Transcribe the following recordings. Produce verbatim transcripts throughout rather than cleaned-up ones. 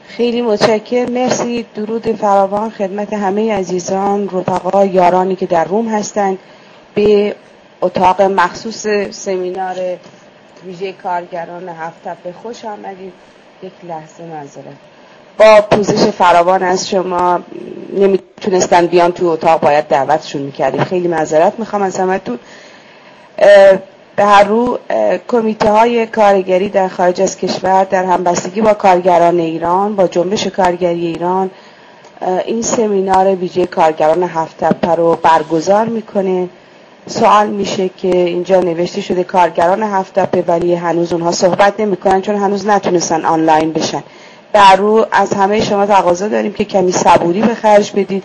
خیلی متشکرم. مرسی. درود فراوان خدمت همه عزیزان، رفقا، یارانی که در روم هستند. به اتاق مخصوص سمینار ویژه کارگران هفت خوش آمدید. یک لحظه معذرت، با پوزش فراوان از شما نمیتونستن بیان تو اتاق، باید دعوتشون میکردیم. خیلی معذرت میخوام از همتون. به هر رو کمیته های کارگری در خارج از کشور در همبستگی با کارگران ایران، با جنبش کارگری ایران، این سمینار ویژه کارگران هفت تپه رو برگزار میکنه. سوال میشه که اینجا نوشته شده کارگران هفت تپه، ولی هنوز اونها صحبت نمیکنن چون هنوز نتونستن آنلاین بشن. در رو از همه شما تقاضا داریم که کمی صبوری به خرج بدید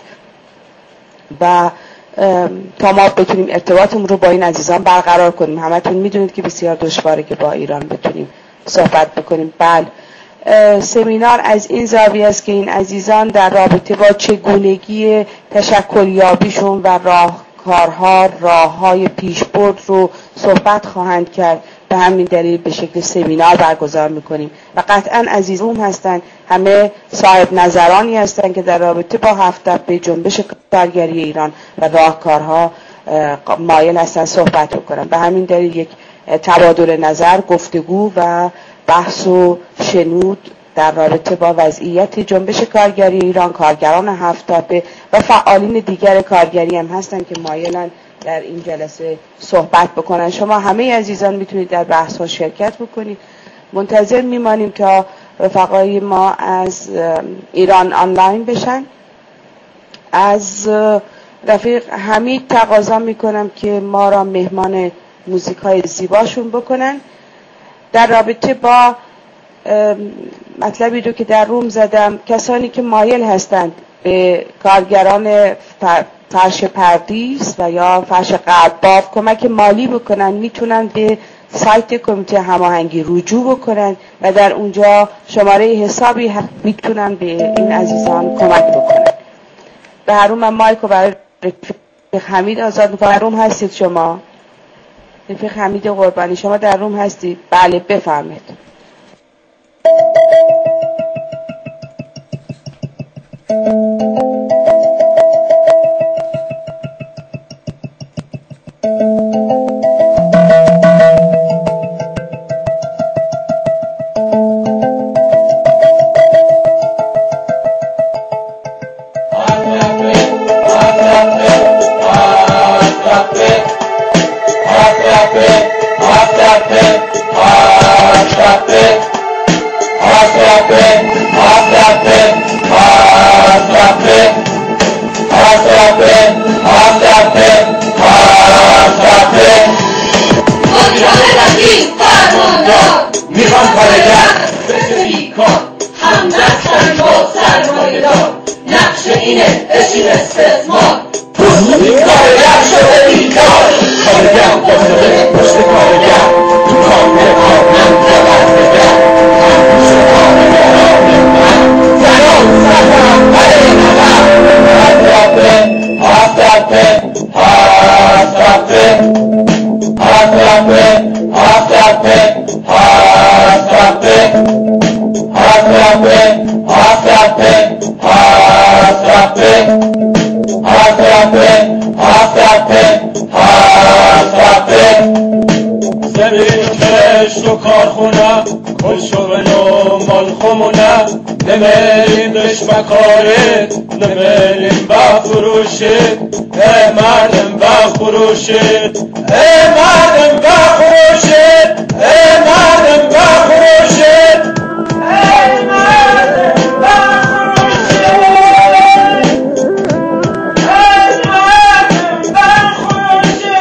و تا ما بتونیم ارتباطمون رو با این عزیزان برقرار کنیم. همتون میدونید که بسیار دشواره که با ایران بتونیم صحبت بکنیم. بله، سمینار از این زاویه است که این عزیزان در رابطه با چگونگی تشکلیابیشون و راهکارها، راههای پیشبرد رو صحبت خواهند کرد. به همین دلیل به شکل سمینار برگزار میکنیم و قطعا عزیزون هستن، همه صاحب نظرانی هستن که در رابطه با هفت تپه، جنبش کارگری ایران و راهکارها مایل هستن صحبت بکنن. به همین دلیل یک تبادل نظر، گفتگو و بحث و شنود در رابطه با وضعیت جنبش کارگری ایران، کارگران هفت تپه و فعالین دیگر کارگری هم هستن که مایلن در این جلسه صحبت بکنن. شما همه عزیزان میتونید در بحث ها شرکت بکنید. منتظر میمانیم تا رفقای ما از ایران آنلاین بشن. از رفیق حمید تقاضا میکنم که ما را مهمان موزیک های زیباشون بکنن. در رابطه با مطلبی رو که در روم زدم، کسانی که مایل هستند به کارگران فرش پردیس و یا فرش قرباف کمک مالی بکنن، میتونن به سایت کمیته هماهنگی رجوع بکنن و در اونجا شماره حسابی میتونن به این عزیزان کمک بکنن. به هر روم من مایکو برای رفیق حمید آزاد میکنم. در روم هستید شما؟ رفیق حمید قربانی شما در روم هستید؟ بله بفرمایید. نمیریم بشمکاره، نمیریم بفروشه، ای مردم بفروشه، ای مردم بفروشه، ای مردم بفروشه، ای مردم بفروشه، ای مردم بفروشه.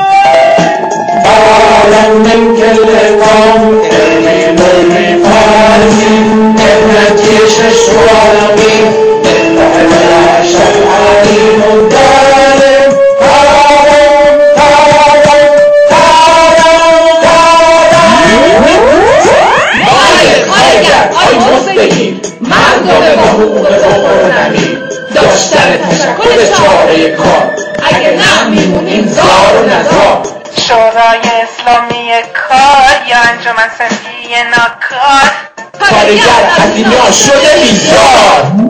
عالم من كل قوم اللي فارسي النتيجة الشوالمي الحمل شفعاني مدارم تارم تارم تارم تارم مای کارگر آی مستقیم مردم با حقوق بخورنمی داشتن تشکل چاره کار اگه نه میمونیم زار و نزار. شورای اسلامی کار یا انجمن صنفی ناکار کارگر از اینا شده بیزار.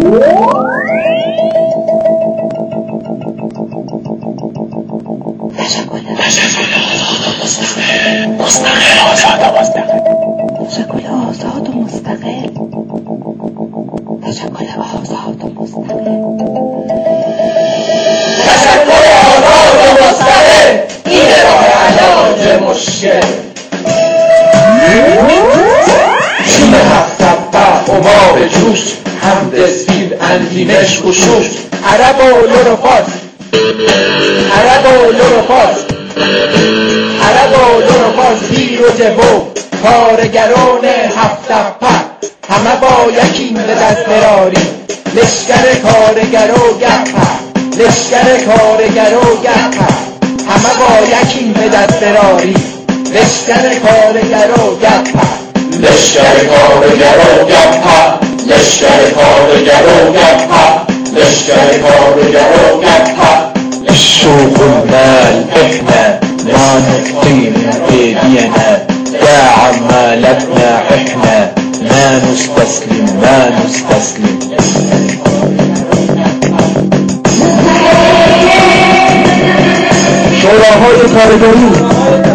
تشکل مستقل مستقل آزاد و مستقل تشکل آزاد و مستقل تشکل آزاد و مستقل تشکل آزاد و مستقل این راه علاج مشکل. تیم هفت تپه اوما به جوش حمد سپید انتیمش کشوش عرب و لورفاس عرب و لورفاس عرب و لورفاس بیر و جبو کارگران هفت تپه همه با یکی به دست براری لشکر کارگر و گپه لشکر کارگر و گپه همه با یکی به دست براری لشکر کارگر و گپه لشکر کارگر و گپه لشکر کارگر و گپه لشکر كارجر وقفها السوق المال احنا ما نعطي من ايدينا يا عمالتنا احنا ما نستسلم ما نستسلم. شوراهای کارگری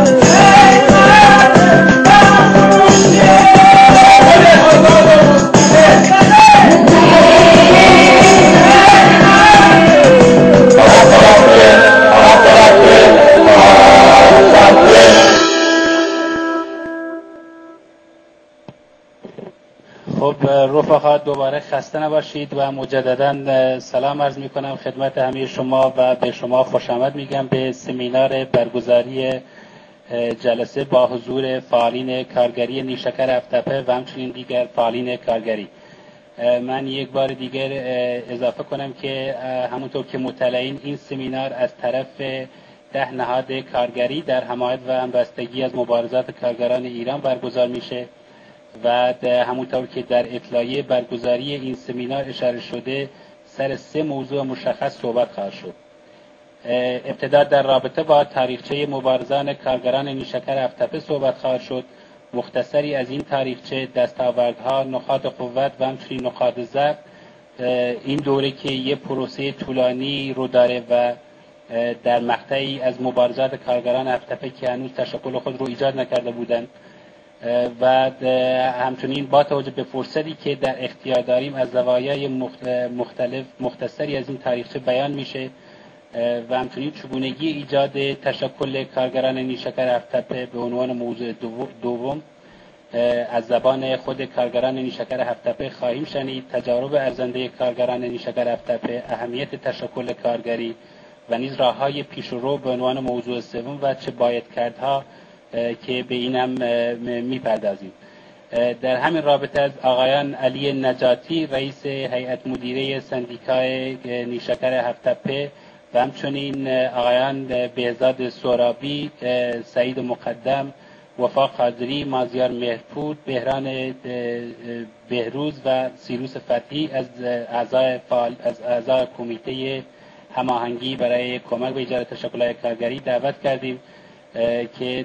خب رفقا دوباره خسته نباشید و مجددا سلام عرض می کنم خدمت همه شما و به شما خوش آمد میگم به سمینار برگزاری جلسه با حضور فعالین کارگری نیشکر هفت‌تپه و همچنین دیگر فعالین کارگری. من یک بار دیگر اضافه کنم که همونطور که مطلعین این سمینار از طرف ده نهاد کارگری در حمایت و همبستگی از مبارزات کارگران ایران برگزار میشه و همونطور که در اطلاعیه برگزاری این سمینار اشاره شده سر سه موضوع مشخص صحبت خواهد شد. ابتدا در رابطه با تاریخچه مبارزان کارگران نیشکر هفت‌تپه صحبت خواهد شد. مختصری از این تاریخچه، دستاوردها، نقاط قوت و همچنین نقاط ضعف این دوره که یه پروسه طولانی رو داره و در مقطعی از مبارزات کارگران هفت‌تپه که هنوز تشکل خود رو ایجاد نکرده بودند و همچنین با توجه به فرصتی که در اختیار داریم از زوایای مختلف مختصری از این تاریخچه بیان میشه و همچنین چگونگی ایجاد تشکل کارگران نیشکر هفت‌تپه به عنوان موضوع دوم از زبان خود کارگران نیشکر هفت‌تپه خواهیم شنید. تجارب ارزنده کارگران نیشکر هفت‌تپه، اهمیت تشکل کارگری و نیز راه‌های پیشرو به عنوان موضوع سوم و چه باید کردها که به اینم میپردازیم. در همین رابطه از آقایان علی نجاتی رئیس هیئت مدیره سندیکای نیشکر هفت‌تپه و همچنین آقایان بهزاد سورابی، سعید مقدم، وفا قادری، مازیار مهرپور، بهران بهروز و سیروس فتحی از اعضای فعال از اعضای کمیته هماهنگی برای کمک به ایجاد تشکل‌های کارگری دعوت کردیم که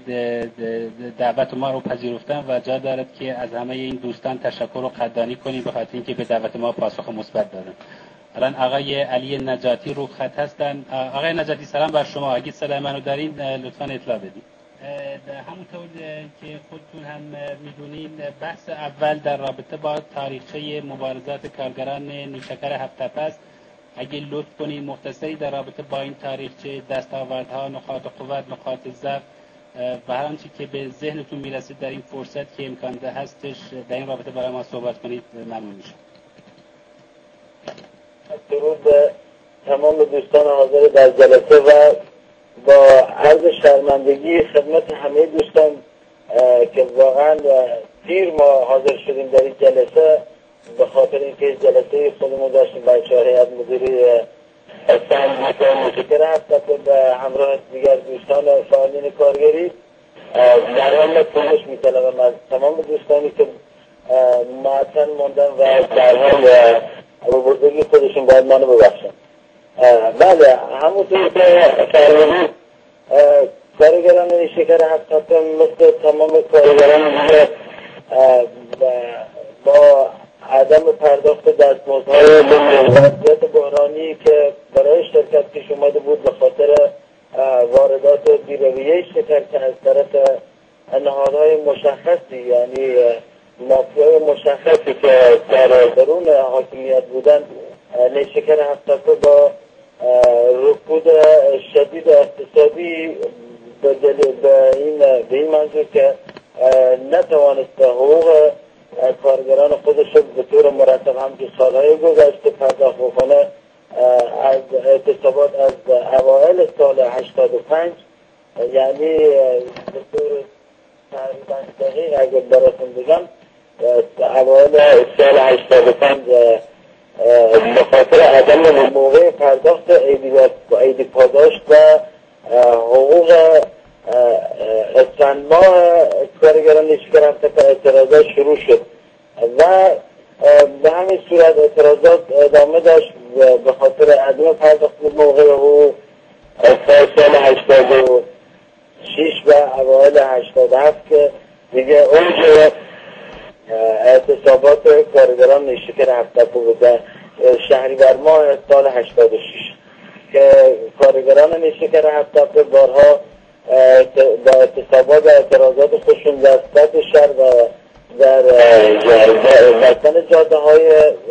دعوت ما رو پذیرفتن و جا دارد که از همه این دوستان تشکر و قدردانی کنیم به خاطر اینکه به دعوت ما پاسخ مثبت دادن. الان آقای علی نجاتی رو خط هستن. آقای نجاتی سلام بر شما. اگه صدای منو دارین لطفاً اطلاع بدید. همونطور که خودتون هم میدونین بحث اول در رابطه با تاریخچه مبارزات کارگران نیشکر هفت‌تپه است. اگه لطف کنید مختصری در رابطه با این تاریخچه، دستاوردها، نقاط قوت، نقاط ضعف و هر آنچه که به ذهنتون میرسید در این فرصت که امکان ده هستش در این رابطه برای ما صحبت کنید ممنون میشم. درود به تمام دوستان حاضر در جلسه و با عرض شرمندگی خدمت همه دوستان که واقعا دیر ما حاضر شدیم در این جلسه به خاطر اینکه جلسه خودمون داشتیم بچه‌ها هیئت مدیره سندیکای نیشکر هفت‌تپه به همراه دیگر دوستان فعالین کارگری در حال پوزش می‌طلبم از تمام دوستانی که معطل موندن و در حال بزرگی خودشون باید منو ببخشن. بله همونطور که فرمودید کارگران نیشکر هفت‌تپه مثل تمام کارگران دیگه با عدم پرداخت دستمزدهای وضعیت بحرانی که برای شرکت پیش اومده بود به خاطر واردات بی‌رویه شکر که از طرف نهادهای مشخصی، یعنی مافیای مشخصی که در درون حاکمیت بودن، نیشکر هفت‌تپه با رکود شدید اقتصادی به این به این منظور که نتوانست حقوق کارگران خودش به طور مرتب هم که سالهای گذشته پرداخت بکنه، از اعتصابات از اوائل سال هشتاد و پنج، یعنی به طور تقریبا دقیق اگر براتون بگم اوائل سال هشتاد و پنج به خاطر عدم موقع پرداخت عیدی پاداش و حقوق چند ماه کارگران نیشکر هفت‌تپه اعتراضات شروع شد و به همین صورت اعتراضات ادامه داشت به خاطر عدم پرداخت موقع حقوق سال هشتاد و شش و اوایل هشتاد و هفت که دیگه اوج اعتصابات کارگران نیشکر هفت‌تپه بود شهریور ماه سال هشتاد و شش که کارگران نیشکر هفت‌تپه بارها با اعتصابات و اعتراضات خودشون در سطح شهر و در بستن جاده های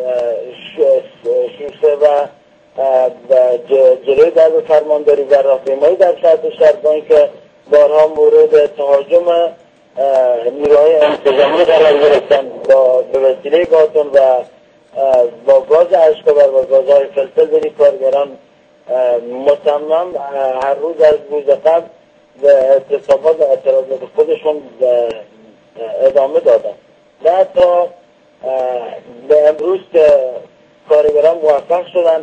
شوسه و جلوی درب فرمانداری و راهپیمایی در سطح شهر با اینکه بارها مورد تهاجم نیروهای انتظامی قرار گرفتن با به وسیله باتون و با گاز اشک‌آور و گازهای فلفل بری کارگران مصمم هر روز از روز قبل به اعتصابات و اعتراضات خودشون ادامه دادن و تا به امروز که کارگران موفق شدن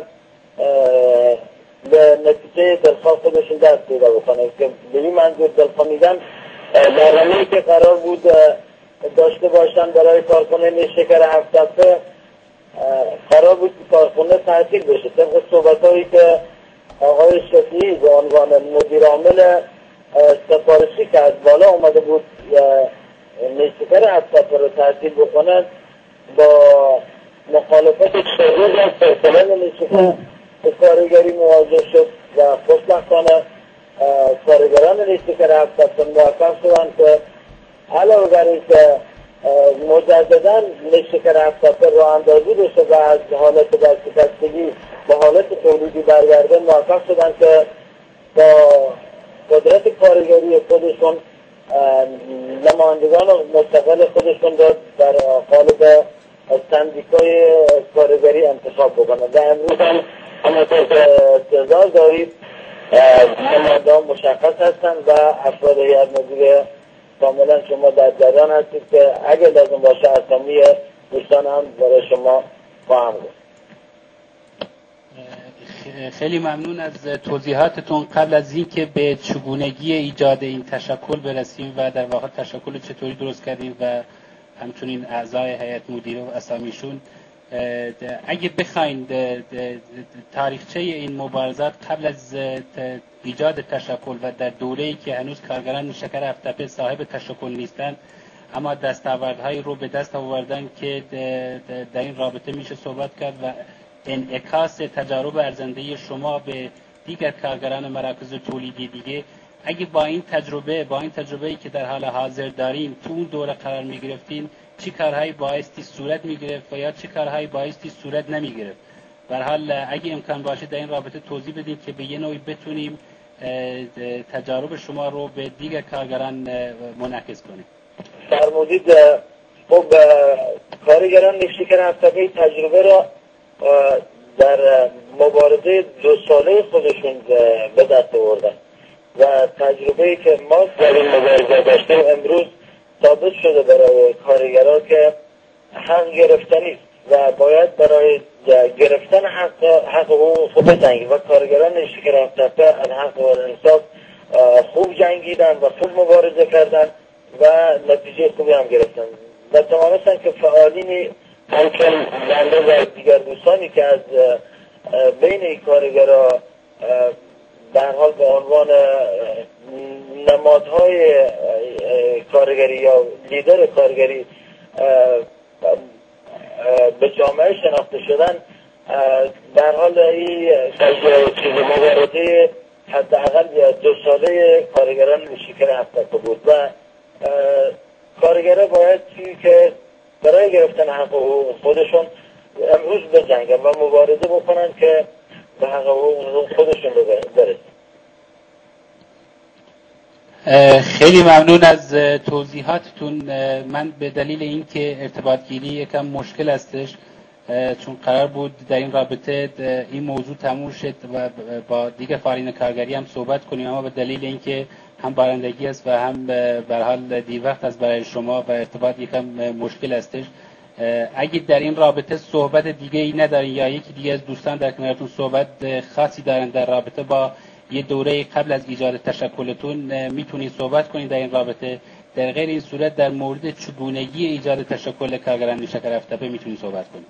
به نتیجه دلخواه خودشون دست پیدا بکنن که به این منظور دلخواه میگن برنامه‌ای که قرار بود داشته باشن برای کارخانه نیشکر هفت‌تپه قرار بود که کارخانه تعطیل بشه طبق صحبت‌هایی که آقای شفیعی به عنوان مدیر عامل سفارشی که از بالا اومده بود نیشکر هفت‌تپه رو تعطیل بکنن با مخالفت شدید از پرسنل نیشکر کارگری مواجه شد و خوشبختانه کارگران نیشکر هفت‌تپه موفق شدن که علاوه بر اینکه مجددا نیشکر هفت‌تپه راه اندازی بشه و از حالت ورشکستگی به حالت تولیدی برگرده موفق شدن که با قدرت کارگری خودشون نمایندگان مستقل خودشون داد در قالب سندیکای کارگری انتخاب بکنن و امروز هم همونطور که انتظار دارید نمایندگان مشخص هستن و افراد هیئت مدیره کاملا شما در جریان هستید که اگر لازم باشه اسامی دوستان هم برای شما خواهم گفت. خیلی ممنون از توضیحاتتون. قبل از اینکه به چگونگی ایجاد این تشکل برسیم و در واقع تشکل چطوری درست کردیم و همچنین اعضای هیئت مدیره و اسامیشون، اگه بخواین تاریخچه این مبارزات قبل از ایجاد تشکل و در دوره‌ای که هنوز کارگران نیشکر هفت‌تپه صاحب تشکل نیستند اما دستاوردهایی رو به دست آوردن که در این رابطه میشه صحبت کرد و انعکاس تجارب ارزنده شما به دیگر کارگران مراکز تولیدی دیگه، اگه با این تجربه با این تجربه‌ای که در حال حاضر دارین تو اون دوره قرار می‌گرفتین چی کارهایی بایستی صورت می‌گرفت و یا چی کارهایی بایستی صورت نمی‌گرفت؟ به هر حال اگه امکان باشه در این رابطه توضیح بدید که به یه نوعی بتونیم تجارب شما رو به دیگر کارگران منعکس کنیم. فرمودید. خب کارگران نیشکر هفت‌تپه تجربه را در مبارزه دو ساله خودشون به دست آوردن و تجربه‌ای که ما در این مبارزه داشتیم امروز ثابت شده برای کارگران که حق گرفتنی است و باید برای گرفتن حق حق حقوق خود بجنگید و کارگران نیشکر هفت‌تپه از حق و انصاف خوب جنگیدن و خوب مبارزه کردن و نتیجه خوبی هم گرفتن و تمامستن که فعالینی همچون بنده و دیگر دوستانی که از بین این کارگرها به هر حال به عنوان نمادهای کارگری یا لیدر کارگری به جامعه شناخته شدن، در حال این چیز مبارزه حداقل دو ساله کارگران شکر هفت‌تکه بود و کارگرها باید چیزی که برای گرفتن حق خودشون امروز بجنگن و مبارزه بکنن که به حق خودشون برسن. خیلی ممنون از توضیحاتتون. من به دلیل اینکه ارتباط گیری یکم مشکل هستش، چون قرار بود در این رابطه این موضوع تموم شد و با دیگه فعالین کارگری هم صحبت کنیم، اما به دلیل اینکه هم بارندگی است و هم به حال دیر وقت است برای شما و ارتباط یکم مشکل هستش، اگه در این رابطه صحبت دیگه ای ندارین یا یکی دیگه از دوستان در کنارتون صحبت خاصی دارن در رابطه با یه دوره قبل از ایجاد تشکلتون، میتونید صحبت کنید در این رابطه. در غیر این صورت در مورد چگونگی ایجاد تشکل کارگران نیشکر هفت‌تپه میتونید صحبت کنید.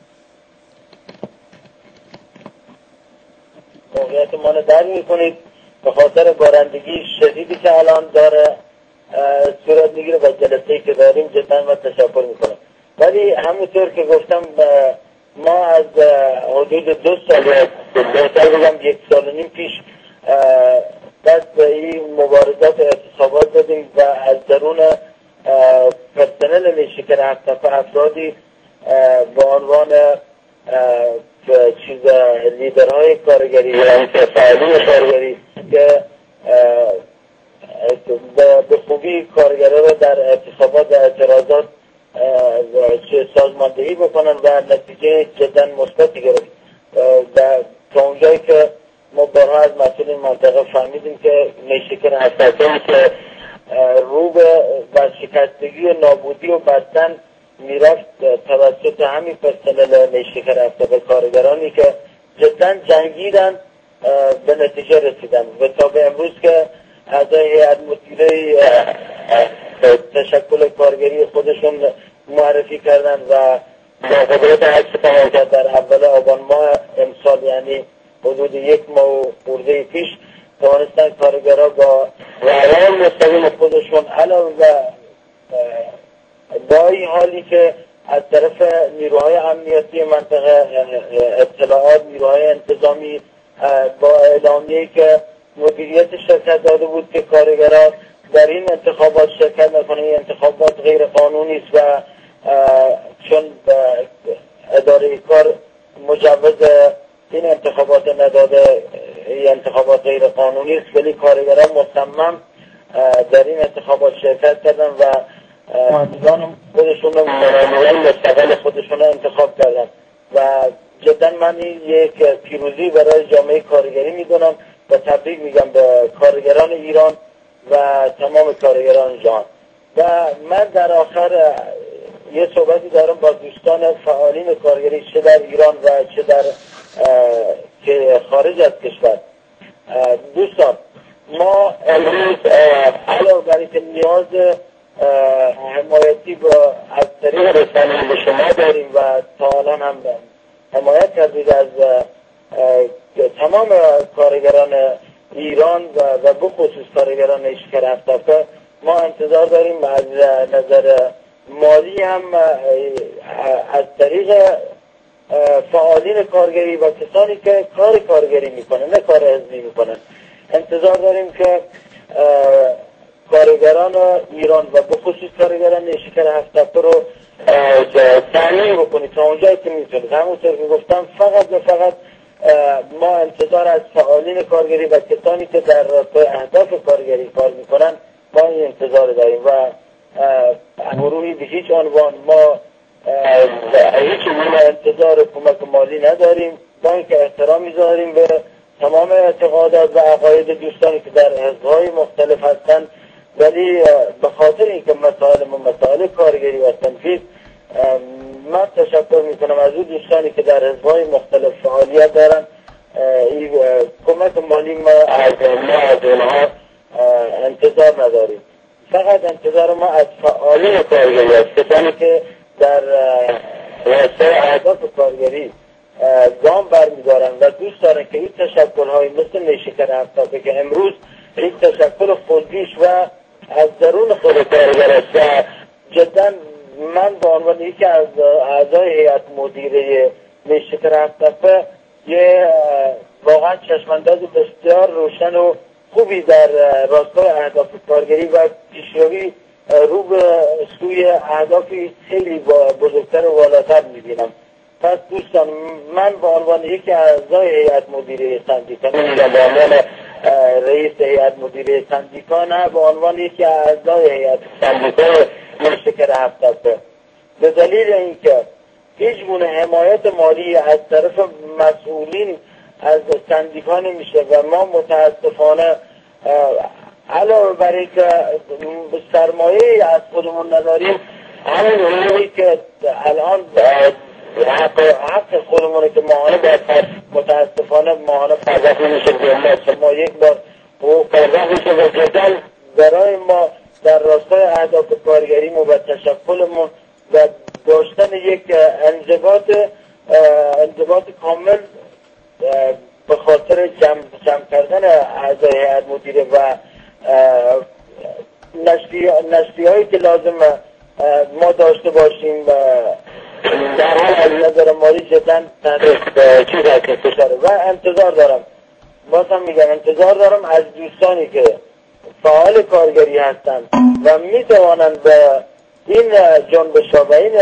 موقعیت ما رو در میکنید به خاطر بارندگی شدیدی که الان داره صورت میگیره و جلسه‌ای که داریم جدا و تشکر میکنم. ولی همونطور که گفتم ما از حدود دو سال بهتر بگم یک سال و نیم پیش دست به این مبارزات اعتصابات دادیم و از درون پرسنل نیشکر هفت‌تپه افرادی به عنوان چیز لیدرهای کارگری یعنی فعالین کارگری که به خوبی کارگرها را در اعتصابات و اعتراضات سازماندهی بکنن و نتیجه جدا مثبتی گرفت. تا اونجایی که ما بارها از مسئولین منطقه فهمیدیم که نیشکر هفت‌تپه که رو به ورشکستگی و نابودی و بستن میرفت توسط همین پرسنل نیشکر هفت‌تپه کارگرانی که جدا جنگیدن به نتیجه رسیدن و تا به امروز که اعضای هیئت مدیره تشکل کارگری خودشون معرفی کردن و با قدرت عکس عمل کرد در اول آبان ماه امسال، یعنی حدود یک ماه و خورده پیش توانستن کارگرها با رأی مستقیم خودشون علاوه با این حالی که از طرف نیروهای امنیتی منطقه اطلاعات، نیروهای انتظامی با اعلامیه‌ای که مدیریت شرکت داده بود که کارگران در این انتخابات شرکت نکنه، این انتخابات غیر قانونی است و چون اداره کار مجوز این انتخابات نداده، این انتخابات غیر قانونی است، ولی کارگران مصمم در این انتخابات شرکت کردن و مهندسان خودشون و مراجعین مستقل خودشون انتخاب کردن و جدا من یک پیروزی برای جامعه کارگری میدونم و تبریک میگم به کارگران ایران و تمام کارگران جهان. و من در آخر یه صحبتی دارم با دوستان فعالین کارگری چه در ایران و چه در که خارج از کشور. دوستان، ما امروز علاوه بر اینکه نیاز حمایتی با از طریق رسانه‌ای به شما داریم و تا الان هم حمایت کردید از تمام کارگران ایران و به خصوص کارگران نیشکر هفت‌تپه، ما انتظار داریم از نظر مالی هم از طریق فعالین کارگری و کسانی که کار کارگری میکنن نه کار حزبی میکنن، انتظار داریم که کارگران ایران و به خصوص کارگران نیشکر هفت‌تپه رو تأمین بکنید تا اونجایی که میتونید. همونطور که گفتم فقط و فقط ما انتظار از فعالین کارگری و کسانی که در اهداف کارگری کار میکنن ما این انتظار داریم و گروهی به هیچ عنوان ما هیچ عنوان انتظار کمک مالی نداریم، با اینکه احترام میذاریم به تمام اعتقادات و عقاید دوستانی که در حزب‌های مختلف هستند، ولی به خاطر اینکه مسائل ما مسائل کارگری و تنفیذ، من تشکر میکنم از اون دوستانی که در حزب‌های مختلف فعالیت دارن. این کمک مالی ما از ما از اونها انتظار نداریم، فقط انتظار ما از فعالین کارگری است، کسانی که در راسته اهداف کارگری گام برمیدارن و دوست دارن که این تشکل‌های مثل نیشکر هفت‌تپه که امروز این تشکل خودیش و از درون خود کارگر است و جدا من به عنوان یکی از اعضای هیئت مدیره نیشکر هفت‌تپه یه واقعا چشمانداز بسیار روشن و خوبی در راستای اهداف کارگری و پیشروی رو به سوی اهدافی خیلی بزرگتر و بالاتر می‌بینم. پس دوستان، من به عنوان یکی از اعضای هیئت مدیره سندیکا، نه به عنوان رئیس هیئت مدیره سندیکا، نه به عنوان یکی از اعضای هیئت سندیکا نیشکر هفت‌تپه، به دلیل اینکه هیچ گونه حمایت مالی از طرف مسئولین از سندیکا نمیشه و ما متاسفانه علاوه بر اینکه سرمایه از خودمون نداریم، همین حقوقی که الان حق, حق خودمونه که ماهانه باید متاسفانه ماهانه پرداخت نمیشه به ما یک بار حقوق پرداخت میشه و جدل برای ما در راستای اهداف کارگریمون و تشکلمون و داشتن یک انضباط انضباط کامل به خاطر جمع, جمع کردن اعضای هیئت مدیره و نشریه هایی که لازم ما داشته باشیم در حال از نظر مالی جدا چیز هست فشاره و انتظار دارم، باز هم میگم انتظار دارم از دوستانی که فعال کارگری هستند و میتوانند به این جنبش ها و این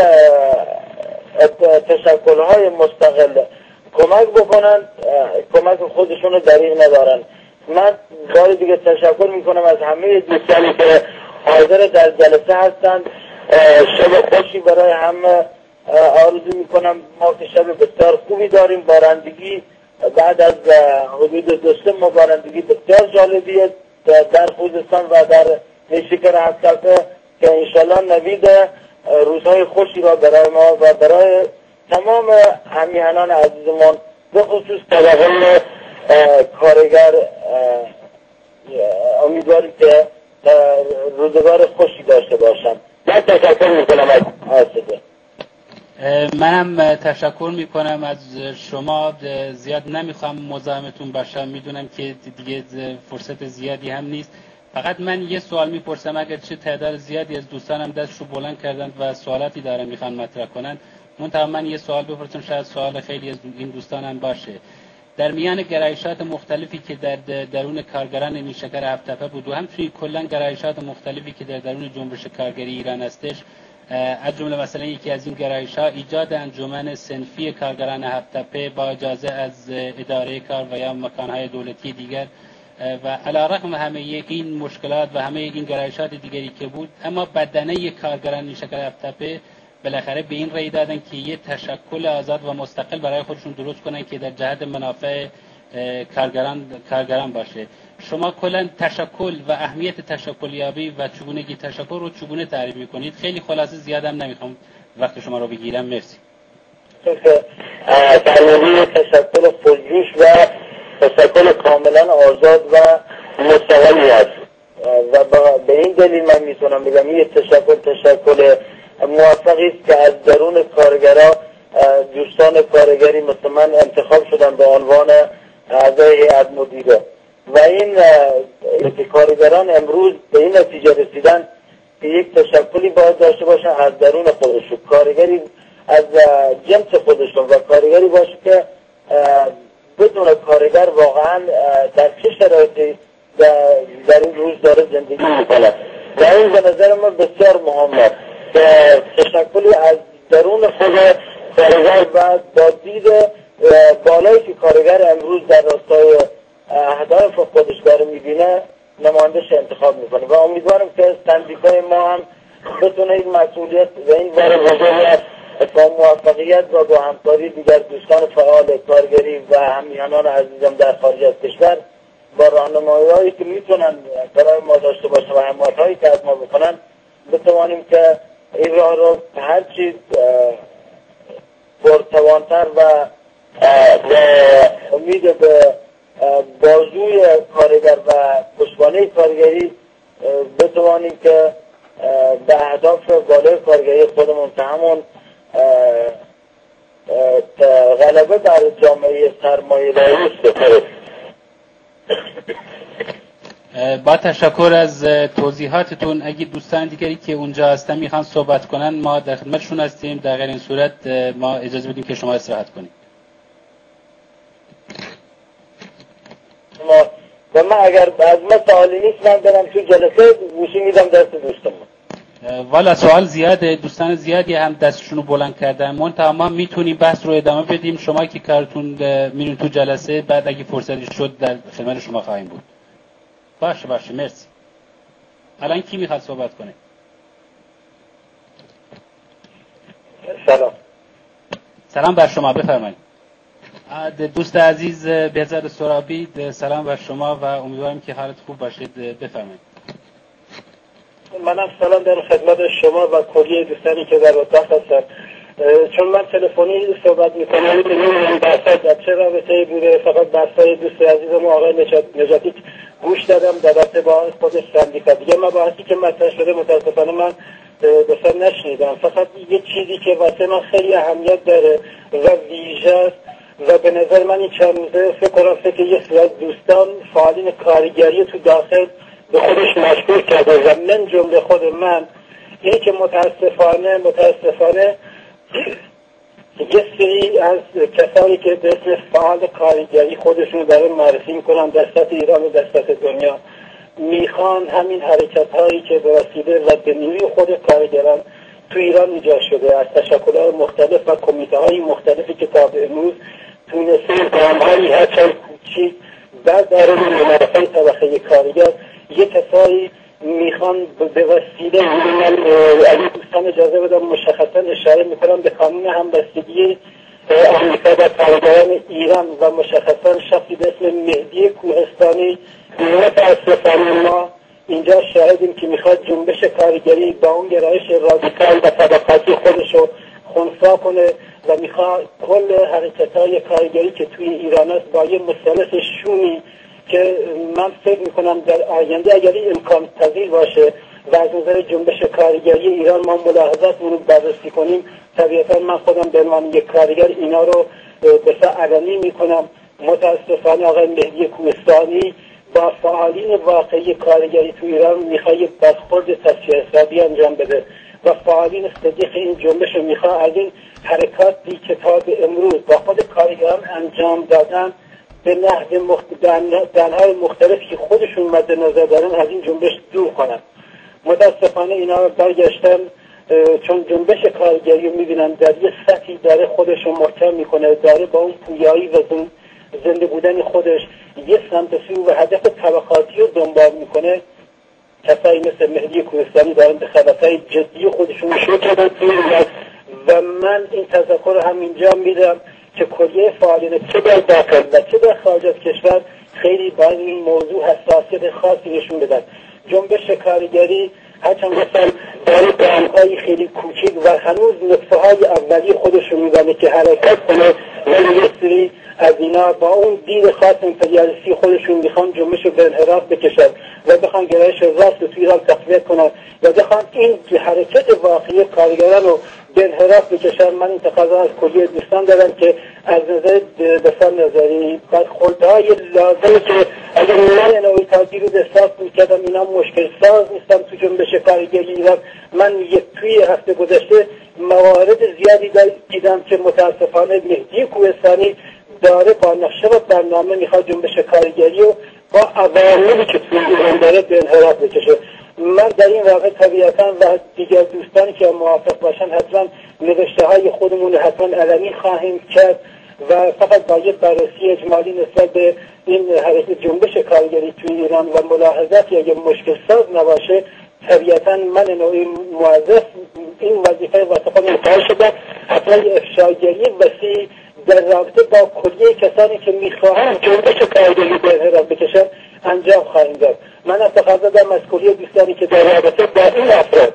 تشکل های مستقل کمک بکنند، کمک خودشون رو دریغ ندارن. من بار دیگه تشکر میکنم از همه دوستانی که حاضر در جلسه هستند. شب خوشی برای همه آرزو میکنم. ما که شب بسیار خوبی داریم، بارندگی بعد از حدود دو سه ماه بارندگی بسیار جالبیه در خوزستان و در نیشکر هفت‌تپه که انشالله نوید روزهای خوشی را برای ما و برای تمام همیهنان عزیزمان به خصوص طبقه کارگر امیدواریم که روزگار خوشی داشته باشم. من تشکر میکنم از آسده. منم تشکر میکنم از شما. زیاد نمیخوام مزاحمتون باشم، میدونم که دیگه فرصت زیادی هم نیست. فقط من یه سوال میپرسم، اگر چه تعداد زیادی از دوستانم دستشو بلند کردند و سوالاتی دارن میخوان مطرح کنن، منتها من یه سوال بپرسم، شاید سوال خیلی از این دوستانم باشه. در میان گرایشات مختلفی که در درون کارگران نیشکر هفت‌تپه بود و همچنین کلا گرایشات مختلفی که در درون جنبش کارگری ایران هستش، از جمله مثلا یکی از این گرایش‌ها ایجاد انجمن صنفی کارگران هفت‌تپه با اجازه از اداره کار و یا مکان‌های دولتی دیگر و علیرغم همه این مشکلات و همه این گرایشات دیگری که بود، اما بدنه کارگران نیشکر هفت‌تپه بالاخره به این رأی دادن که یه تشکل آزاد و مستقل برای خودشون درست کنن که در جهت منافع کارگران کارگران باشه. شما کلا تشکل و اهمیت تشکل یابی و چگونگی تشکل رو چگونه تعریف میکنید؟ خیلی خلاصه، زیادم نمیخوام وقت شما رو بگیرم. مرسی. برنامه تشکل پرجوش و تشکل کاملا آزاد و مستقلی است و به این دلیل من میتونم بگم این تشکل تشکل موفقی است که از درون کارگرها دوستان کارگری مثل من انتخاب شدن به عنوان اعضای هیئت مدیره و این کارگران امروز به این نتیجه رسیدن که یک تشکلی باید داشته باشن از درون خودشون، کارگری از جنس خودشون و کارگری باشه که بدون کارگر واقعا در چه شرایطی در این روز داره زندگی میکنه و این به نظر من بسیار مهمه که تشکلی از درون خود کارگر و با دید بالایی که کارگر امروز در راستای اهداف خودش داره میبینه نمایندش انتخاب میکنه و امیدوارم که سندیکای ما هم بتونه این مسئولیت و این بار بزرگ با موفقیت و با همکاری دیگر دوستان فعال کارگری و همیهنان عزیزم در خارج از کشور با راهنمایی‌هایی که میتونن برای ما داشته باشن و حمایت‌هایی که از ما بکنن بتوانیم که این راه رو هرچی پرتوانتر و امید به بازوی کارگر و پشتوانه کارگری بتوانیم که به اهداف بالای کارگری خودمون که همون غلبه بر جامعه سرمایه‌داری است. با تشکر از توضیحاتتون. اگه دوستان دیگری که اونجا هستن میخوان صحبت کنن ما در خدمتشون هستیم. در غیر این صورت ما اجازه بدیم که شما استراحت کنید. و من اگر از ما سوالی نیست من برم تو جلسه گوشی میدم دست دوستم. والا سوال زیاده، دوستان زیادی هم دستشونو بلند کردن. منتها ما میتونیم بحث رو ادامه بدیم. شما که کارتون میرین تو جلسه بعد اگه فرصتی شد در خدمت شما خواهیم بود. باشه باشه مرسی. الان کی میخواد صحبت کنه؟ سلام. سلام بر شما، بفرمایید. دوست عزیز بهزاد سرابی، سلام بر شما و امیدوارم که حالت خوب باشید. بفرمایید. منم سلام در خدمت شما و کلیه دوستانی که در اتاق هستن. چون من تلفنی صحبت میکنم نمیدونم بحثا در چه رابطه‌ای بوده، فقط بحثای دوست عزیزم آقای نجاتی گوش دادم در رابطه با خودش سندیکا. دیگه مباحثی که مطرح شده متاسفانه من دوست نشنیدم. فقط یه چیزی که واسه من خیلی اهمیت داره و ویژه است و به نظر من این چند روزه فکر کنم فکر یه سری از دوستان فعالین کارگری تو داخل به خودش مشغول کرده و من جمله خود من اینه که متاسفانه متاسفانه یه سری از کسانی که به اسم فعال کارگری خودشون داره معرفی میکنن در سطح ایران و در سطح دنیا میخوان همین حرکت هایی که به وسیله و به نیروی خود کارگران تو ایران ایجاد شده از تشکل‌های مختلف و کمیته های مختلفی که تا به امروز تونسته گام‌هایی هرچند کوچیک در درون منافع طبقه کارگر یک کسایی میخوان به وسیله من اگه دوستان اجازه بدم مشخصا اشاره میکنم به قانون همبستگی آمریکا و کارگران ایران و مشخصا شخصی به اسم مهدی کوهستانی. متاسفانه ما اینجا شاهدیم که میخواد جنبش کارگری با اون گرایش رادیکال و طبقاتی خودش رو خنثی کنه و میخواد کل حرکت‌های کارگری که توی ایران است با یه مثلث شومی که من فکر میکنم در آینده اگر این امکان پذیر باشه و از نظر جنبش کارگری ایران ما ملاحظاتمون رو بررسی کنیم، طبیعتا من خودم به عنوان یک کارگر اینا رو بسیار علنی میکنم. متاسفانه آقای مهدی کوهستانی با فعالین واقعی کارگری تو ایران میخواد یک برخورد تصفیه حسابی انجام بده و فعالین صدیق این جنبش رو میخواد از این حرکاتی که تا به امروز با خود کارگران انجام دادن به نحو دنهای مختلفی که خودشون مد نظر دارن از این جنبش دور کنن. متاسفانه اینا برگشتن چون جنبش کارگری رو میبینن در یه سطحی داره خودشون محکم میکنه، داره با اون پویایی و زنده بودن خودش یه سمت سو و هدف طبقاتی رو دنبال میکنه. کسایی مثل مهدی کوهستانی دارن به خلافای جدی خودشون شروع کردن و من این تذکر رو هم اینجا میدم که کلیه فعالین چه در داخل و چه در خارج از کشور خیلی باید این موضوع حساسیت خاصی نشون بدن. جنبش کارگری هرچند مثلا داره دامهای خیلی کوچیک و هنوز نطفه های اولی خودشون میزنه که حرکت کنه ولی یه سری از اینا با اون دید خاص امپریالیستی خودشون میخوان جنبش رو به انحراف بکشن و بخوان گرایش راست رو توی ایران تقویت کنن و بخوان این حرکت واقعی کارگران رو به انحراف بکشن. من این تقاضا از کلیه دوستان دارم که از نظر دفاع نظری برخوردهای لازمی که اگر من نوعی تاجیر رو احساس میکردم اینا مشکل ساز نیستم تو جنبش کارگری ایران. من یک توی هفته گذشته موارد زیادی دیدم که متاسفانه مهدی کوهستانی داره با نقشه و برنامه میخواد جنبش کارگری رو با عواملی که توی ایران داره به انحراف بکشه. من در این واقع طبیعتا و دیگر دوستانی که موافق باشن حتما نوشته های خودمون حتما علنی خواهیم کرد و فقط با یک بررسی اجمالی نسبت به این حرکت جنبش کارگری توی ایران و ملاحظاتی اگه مشکل ساز نباشه طبیعتا من نوعی موظف این وظیفه واسه خودم قائل شدم حتما افشاگری وسیع در رابطه با کلیه کسانی که میخواهند جنبش کارگری به انحراف بکشن انجام خواهیم داد. من از تقاضا دارم از کلیه دوستانی که در رابطه با این افراد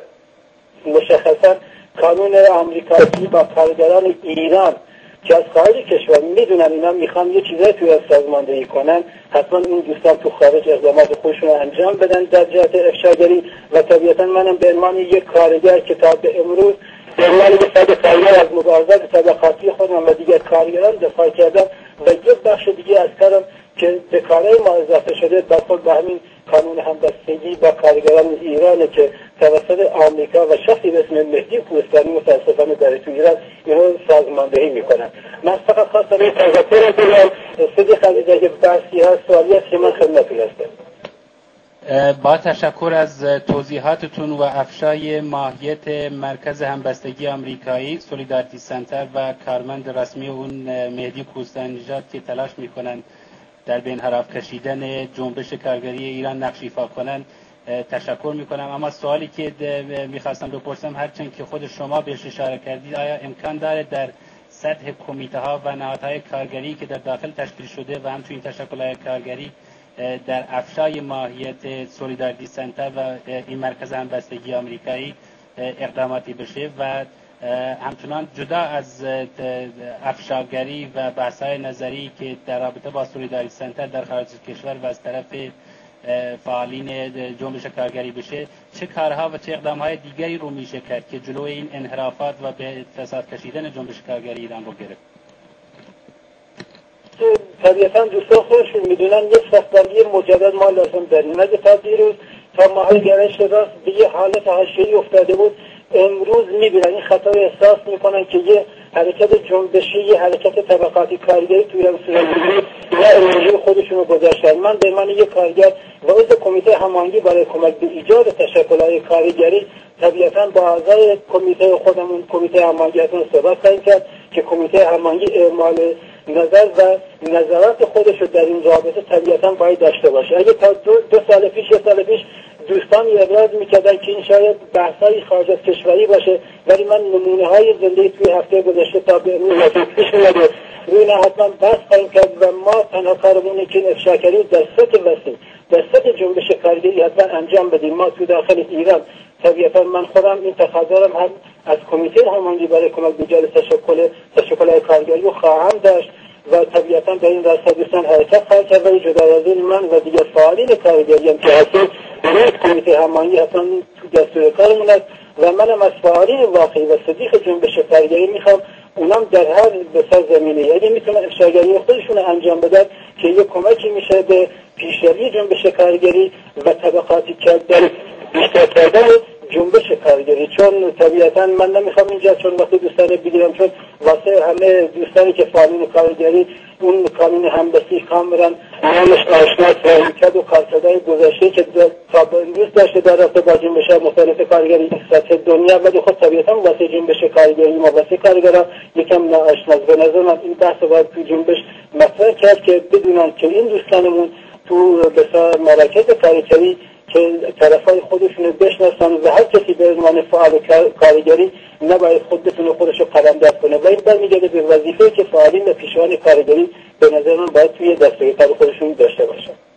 مشخصا قانون آمریکایی با کارگران ایران که از خارج کشور میدونن اینا میخوان یه چیزایی توی سازماندهی کنن، حتما این دوستان تو خارج اقدامات خودشون انجام بدن در جهت افشاگری و طبیعتا منم به عنوان یک کارگر که تا به امروز به عنوان یک فرد کارگر از مبارزات طبقاتی خودم و دیگر کارگران دفاع کردم و یک بخش دیگه از کارم که به کارهای ما اضافه شده برخورد به همین قانون همبستگی با کارگران ایران که توسط آمریکا و شخصی به اسم مهدی کوهستانی متاسفانه در تو ایران اینو سازماندهی میکنن. من فقط خواستم این تذکر بدم صدیق عزیز اگه بحثی هست سوالی هست که من خدمتتون هستم. با تشکر از توضیحاتتون و افشای ماهیت مرکز همبستگی آمریکایی سولیداریتی سنتر و کارمند رسمی اون مهدی کوهستانی نژاد که تلاش میکنند در بین حرف کشیدن جنبش کارگری ایران نقش ایفا کنند تشکر میکنم. اما سوالی که میخواستم بپرسم، هرچند که خود شما بهش اشاره کردید، آیا امکان داره در سطح کمیته ها و نهادهای کارگری که در داخل تشکیل شده و همچنین تشکل‌های کارگری در افشای ماهیت سولیداریتی سنتر و این مرکز همبستگی آمریکایی اقداماتی بشه و همچنان جدا از افشاگری و بحث‌های نظری که در رابطه با سولیداریتی سنتر در خارج کشور و از طرف فعالین جنبش کارگری بشه، چه کارها و چه اقدام‌های دیگری رو میشه کرد که جلوی این انحرافات و به فساد کشیدن جنبش کارگری ایران رو گرفت؟ طبیعتا دوستان خودشون میدونن یک صفبندی مجدد ما لازم داریم. اگه تا دیروز تا ماهای گرش راست به یه حالت حاشیه‌ای افتاده بود، امروز میبینن این خطا رو احساس میکنن که یه حرکت جنبشی، یه حرکت طبقاتی کارگری توی ایران صورت میگیره و انرژی خودشون رو گذاشتن. من به من یک کارگر و عضو کمیته هماهنگی برای کمک به ایجاد تشکل‌های کارگری طبیعتا با اعضای کمیته خودمون کمیته هماهنگیتون صحبت خواهیم کرد که کمیته هماهنگی اعمال نظر و نظرات خودش رو در این رابطه طبیعتا باید داشته باشه. اگه تا دو, دو سال پیش یک سال پیش دوستانی ابراز میکردن که این شاید بحثای خارج از کشوری باشه، ولی من نمونه های زنده توی هفته گذشته تا به امروز پیش اومده روی نه حتما بحث خواهیم کرد و ما تنها کارمونه که این افشاگری در سطح وسیع در سطح جنبش کارگری حتما انجام بدیم. ما تو داخل ایران طبیعتا من خودم این تقاضا هم از کمیته هماهنگی برای کمک به ایجاد تشکل تشکل‌های کارگری رو خواهم داشت و طبیعتا در این راستا دوستان حرکت خواهد کرد. ولی جدا از این من و دیگر فعالین کارگری هم که هستیم برای کمیته هماهنگی حتما تو دستور کارمون است و منم از فعالین واقعی و صدیق جنبش کارگری میخوام اونم در هر بسر زمینه اگه میتونن افشاگری خودشون انجام بدن که یه کمکی میشه به پیشروی جنبش کارگری و طبقاتی کردن بیشتر کردن جنبش کارگری. چون طبیعتا من نمیخوام اینجا چون وقتی دوستان بگیرم، چون واسه همه دوستانی که فعالین کارگری اون قانون همبستگی کاملا نامش آشناست و حرکت و کارکردهای گذشته که تا به امروز داشته در رابطه با جنبش‌های مختلف کارگری سطح دنیا، ولی خود طبیعتا واسه جنبش کارگری ما واسه کارگران یکم ناآشناست. به نظر من این بحث باید تو جنبش مطرح کرد که بدونن که این دوستانمون تو بسیار مراکز کارگری که طرفای خودشون رو بشناسن و هر کسی به عنوان فعال کارگری نباید خود بتونه خودش رو قلمداد کنه و این برمیگرده به وظیفه‌ای که فعالین و پیشوان کارگری به نظر من باید توی دستگاه کار خودشون داشته باشن.